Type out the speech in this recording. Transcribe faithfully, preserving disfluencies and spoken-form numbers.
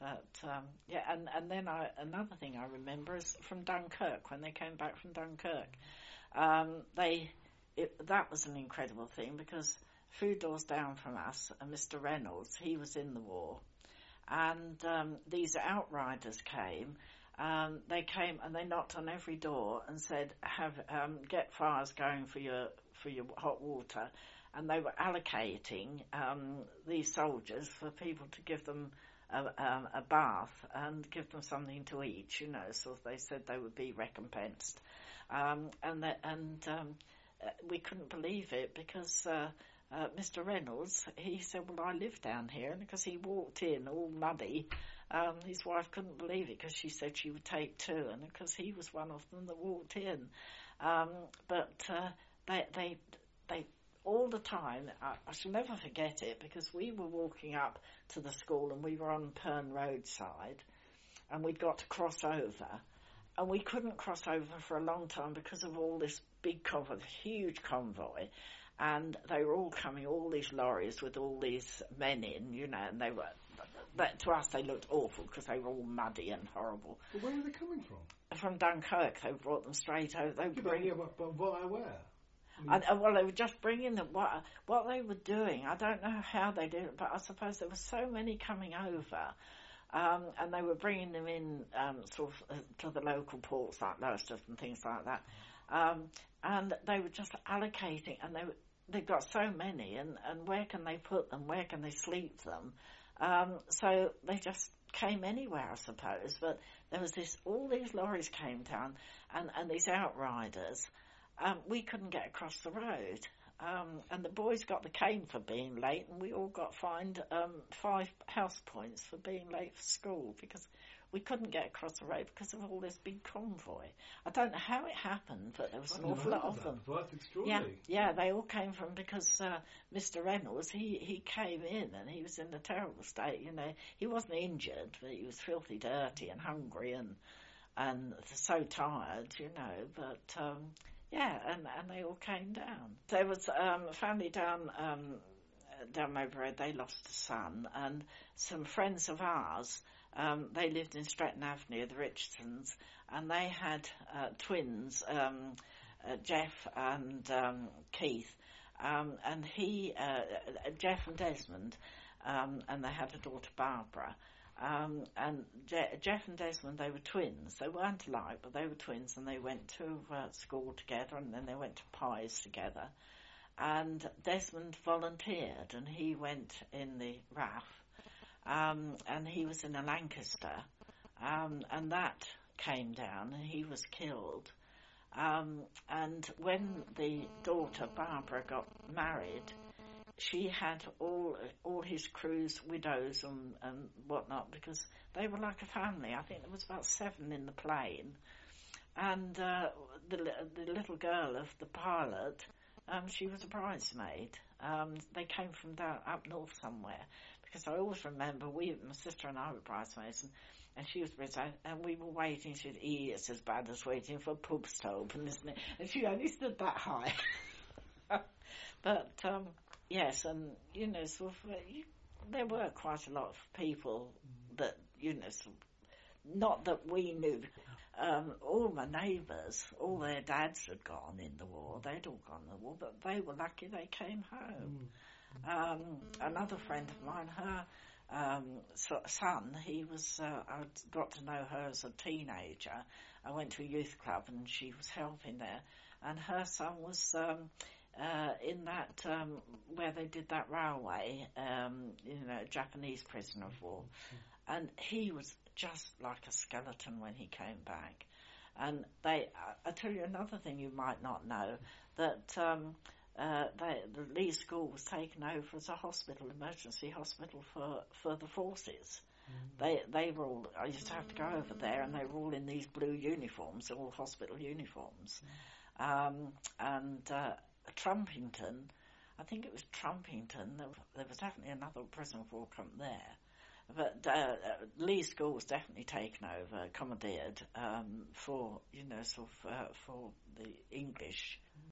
But um, yeah, and and then I, another thing I remember is from Dunkirk, when they came back from Dunkirk. Um, they it, that was an incredible thing, because a few doors down from us, uh, Mister Reynolds, he was in the war, and um, these outriders came. Um, they came and they knocked on every door and said, "Have um, get fires going for your for your hot water," and they were allocating um, these soldiers for people to give them a, um, a bath and give them something to eat. You know, so they said they would be recompensed, um, and that, and um, we couldn't believe it, because. Uh, Uh, Mister Reynolds, he said, well, I live down here, and because he walked in all muddy, um, his wife couldn't believe it, because she said she would take two, and because he was one of them that walked in. Um, but uh, they, they, they, all the time, I, I shall never forget it, because we were walking up to the school, and we were on Pern roadside, and we'd got to cross over, and we couldn't cross over for a long time because of all this big convoy, huge convoy. And they were all coming, all these lorries with all these men in, you know, and they were, but to us they looked awful, because they were all muddy and horrible. But where are they coming from? From Dunkirk. They brought them straight over. They Yeah, bring, but, yeah, but, but via where? I mean, and, uh, well, they were just bringing them. What, what they were doing, I don't know how they did it, but I suppose there were so many coming over. Um, and they were bringing them in um, sort of uh, to the local ports like Lowestoft and things like that. Um, and they were just allocating, and they were, they've got so many, and, and where can they put them? Where can they sleep them? Um, so they just came anywhere, I suppose. But there was this, all these lorries came down, and, and these outriders. Um, we couldn't get across the road. Um, and the boys got the cane for being late, and we all got fined um, five house points for being late for school, because we couldn't get across the road because of all this big convoy. I don't know how it happened, but there was an awful lot of them. That's extraordinary. Yeah, yeah, they all came from, because uh, Mister Reynolds, he, he came in and he was in a terrible state, you know. He wasn't injured, but he was filthy dirty and hungry and and so tired, you know, but... Um, Yeah, and, and they all came down. There was um, a family down um, down Mowbray Road, they lost a son, and some friends of ours, um, they lived in Stretton Avenue, the Richardsons, and they had uh, twins, um, uh, Jeff and um, Keith, um, and he, uh, Jeff and Desmond, um, and they had a daughter, Barbara. Um, and Je- Jeff and Desmond, they were twins. They weren't alike, but they were twins, and they went to uh, school together, and then they went to pies together. And Desmond volunteered, and he went in the R A F, um, and he was in a Lancaster, um, and that came down, and he was killed. Um, and when the daughter, Barbara, got married, she had all all his crew's widows and, and whatnot, because they were like a family. I think there was about seven in the plane. And uh, the, the little girl of the pilot, um, she was a bridesmaid. Um, they came from down up north somewhere, because I always remember, we, my sister and I were bridesmaids, and, and she was bridesmaid, and we were waiting. She said, "E, it's as bad as waiting for pubs to open, isn't it?" And she only stood that high. But... Um, Yes, and, you know, sort of, uh, you, there were quite a lot of people that, you know, sort of, not that we knew. Um, all my neighbours, all their dads had gone in the war. They'd all gone in the war, but they were lucky they came home. Um, another friend of mine, her um, son, he was, uh, I got to know her as a teenager. I went to a youth club and she was helping there. And her son was... Um, Uh, in that, um, where they did that railway, um, you know, Japanese prisoner of war. And he was just like a skeleton when he came back. And they, I, I tell you another thing you might not know, that um, uh, they, the Lee School was taken over as a hospital, emergency hospital for, for the forces. Mm-hmm. They they were all, I used to have to go over there, and they were all in these blue uniforms, all hospital uniforms. Mm-hmm. Um, and... Uh, Trumpington, I think it was Trumpington, there, there was definitely another prison of war camp there, but uh, Lee School was definitely taken over, commandeered, um, for, you know, sort of, uh, for the English,